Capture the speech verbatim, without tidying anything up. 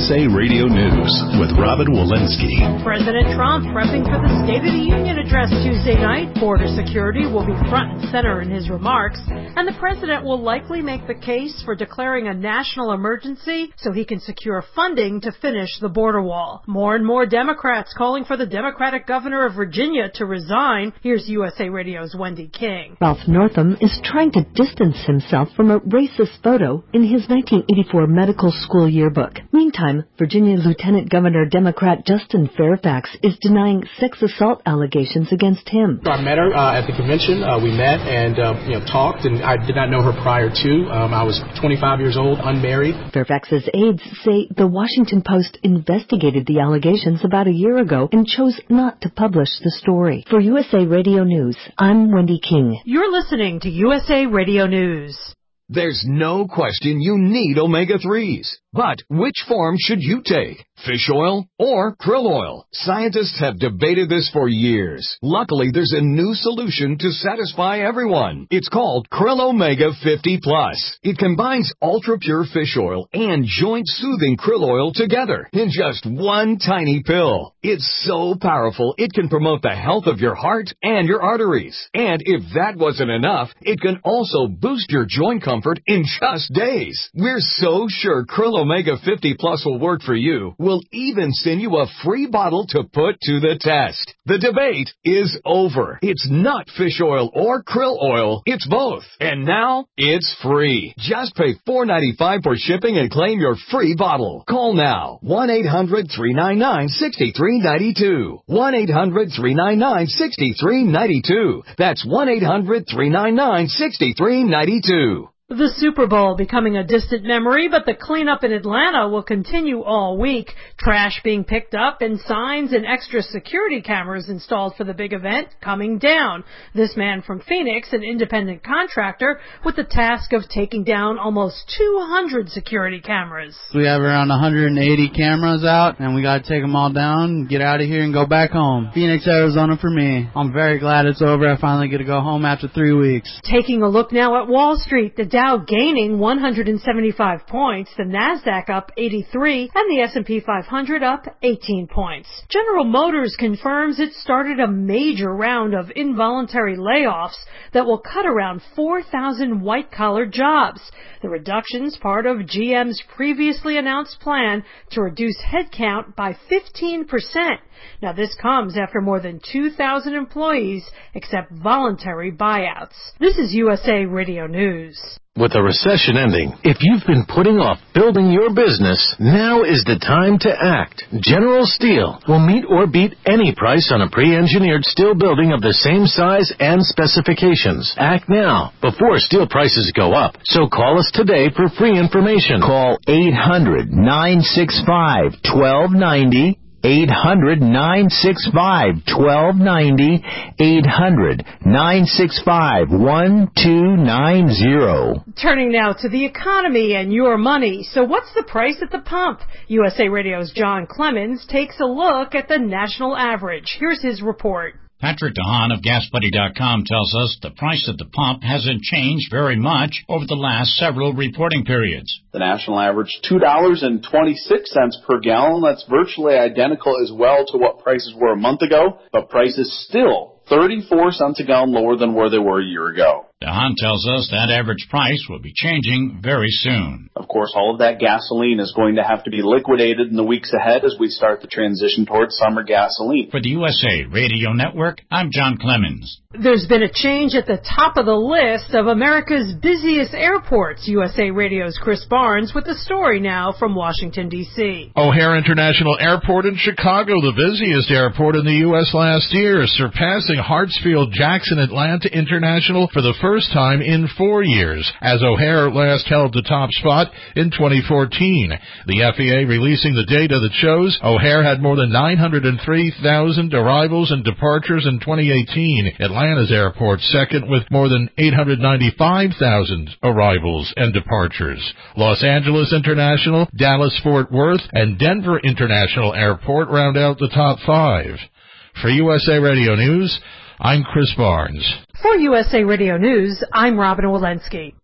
A Radio News with Robin Walensky. President Trump prepping for the State of the Union address Tuesday night. Border security will be front and center in his remarks, and the president will likely make the case for declaring a national emergency so he can secure funding to finish the border wall. More and more Democrats calling for the Democratic governor of Virginia to resign. Here's U S A Radio's Wendy King. Ralph Northam is trying to distance himself from a racist photo in his nineteen eighty-four medical school yearbook. Meantime, Virginia Lieutenant Governor Democrat Justin Fairfax is denying sex assault allegations against him. I met her uh, at the convention. Uh, we met and uh, you know talked, and I did not know her prior to. Um, I was twenty-five years old, unmarried. Fairfax's aides say the Washington Post investigated the allegations about a year ago and chose not to publish the story. For U S A Radio News, I'm Wendy King. You're listening to U S A Radio News. There's no question you need omega threes. But which form should you take? Fish oil or krill oil? Scientists have debated this for years. Luckily, there's a new solution to satisfy everyone. It's called Krill Omega fifty plus. It combines ultra-pure fish oil and joint-soothing krill oil together in just one tiny pill. It's so powerful, it can promote the health of your heart and your arteries. And if that wasn't enough, it can also boost your joint comfort in just days. We're so sure Krill Omega fifty plus will work for you. We'll even send you a free bottle to put to the test. The debate is over. It's not fish oil or krill oil. It's both. And now it's free. Just pay four dollars and ninety-five cents for shipping and claim your free bottle. Call now. one eight hundred three nine nine six three nine two. one eight hundred three nine nine six three nine two. That's one eight hundred three nine nine six three nine two. The Super Bowl becoming a distant memory, but the cleanup in Atlanta will continue all week. Trash being picked up and signs and extra security cameras installed for the big event coming down. This man from Phoenix, an independent contractor, with the task of taking down almost two hundred security cameras. We have around one hundred eighty cameras out, and we got to take them all down, get out of here, and go back home. Phoenix, Arizona for me. I'm very glad it's over. I finally get to go home after three weeks. Taking a look now at Wall Street, the Dow gaining one hundred seventy-five points, the Nasdaq up eighty-three, and the S and P five hundred up eighteen points. General Motors confirms it started a major round of involuntary layoffs that will cut around four thousand white-collar jobs. The reduction's part of G M's previously announced plan to reduce headcount by fifteen percent. Now, this comes after more than two thousand employees accept voluntary buyouts. This is U S A Radio News. With the recession ending, if you've been putting off building your business, now is the time to act. General Steel will meet or beat any price on a pre-engineered steel building of the same size and specifications. Act now, before steel prices go up. So call us today for free information. Call eight hundred nine six five one two nine zero. eight hundred nine six five one two nine zero. eight hundred nine six five one two nine zero. Turning now to the economy and your money. So what's the price at the pump? U S A Radio's John Clemens takes a look at the national average. Here's his report. Patrick DeHaan of Gas Buddy dot com tells us the price at the pump hasn't changed very much over the last several reporting periods. The national average, two dollars and twenty-six cents per gallon. That's virtually identical as well to what prices were a month ago, but prices still thirty-four cents a gallon lower than where they were a year ago. DeHaan tells us that average price will be changing very soon. Of course, all of that gasoline is going to have to be liquidated in the weeks ahead as we start the transition towards summer gasoline. For the U S A Radio Network, I'm John Clemens. There's been a change at the top of the list of America's busiest airports. U S A Radio's Chris Barnes with the story now from Washington, D C O'Hare International Airport in Chicago, the busiest airport in the U S last year, surpassing Hartsfield-Jackson Atlanta International for the first First time in four years, as O'Hare last held the top spot in twenty fourteen. The F A A releasing the data that shows O'Hare had more than nine hundred three thousand arrivals and departures in twenty eighteen. Atlanta's airport second with more than eight hundred ninety-five thousand arrivals and departures. Los Angeles International, Dallas-Fort Worth, and Denver International Airport round out the top five. For U S A Radio News, I'm Chris Barnes. For U S A Radio News, I'm Robin Walensky.